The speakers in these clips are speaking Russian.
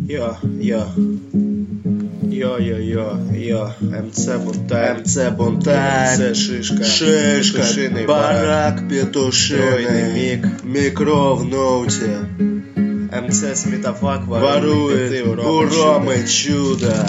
МЦ бунтарь, МЦ шишка, барак петушиный, микро в ноуте, МЦ сметафак ворует, буромы чудо,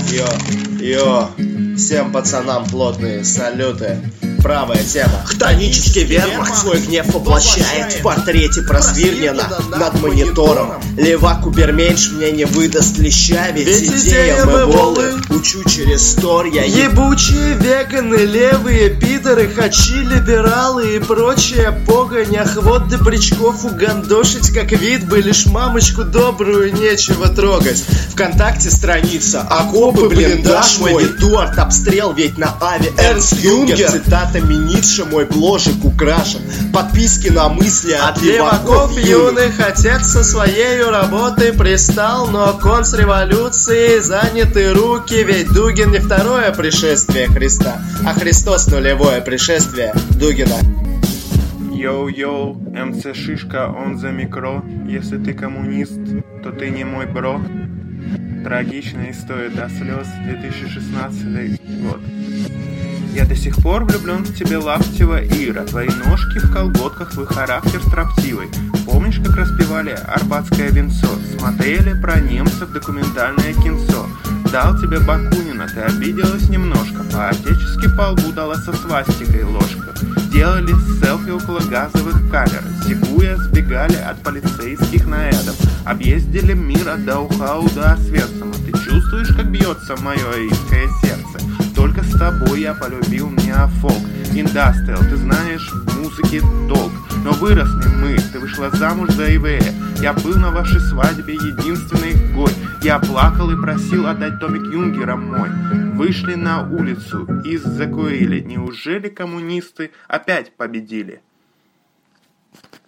всем пацанам плотные салюты. Правая тема. Хтонический вермахт свой гнев воплощает в портрете Просвирнена над монитором. Левак Уберменьш мне не выдаст леща, ведь идея мы волы учу через стор. Я ебучие веганы, левые пидоры, хачи, либералы и прочая погонь. Охвот добрячков угандошить как вид бы, лишь мамочку добрую нечего трогать. ВКонтакте страница, окопы, блиндаж, монитор, обстрел ведь на ави, Эрнст Юнгер, цитата Ницше, мой бложик украшен, подписки на мысли от леваков юных. Отец со своей работой пристал, но контрреволюцией заняты руки, ведь Дугин не второе пришествие Христа, а Христос нулевое пришествие Дугина. Йоу-йоу, МЦ Шишка, он за микро. Если ты коммунист, то ты не мой бро. Трагичная история до слез, 2016 год. Я до сих пор влюблен в тебя, лаптева Ира. Твои ножки в колготках, твой характер строптивый. Помнишь, как распевали «Арбатское венцо»? Смотрели про немцев документальное кинцо. Дал тебе Бакунина, ты обиделась немножко. По-отечески по лбу дала со свастикой ложка. Делали селфи около газовых камер. Зигуя сбегали от полицейских нарядов. Объездили мир от Даухау до Освенцима. Ты чувствуешь, как бьется мое русское сердце? Только с тобой я полюбил неофолк. Индастриал, ты знаешь, в музыке долг. Но выросли мы, ты вышла замуж за еврея. Я был на вашей свадьбе единственный гость. Я плакал и просил отдать томик Юнгера мой. Вышли на улицу и закурили. Неужели коммунисты опять победили?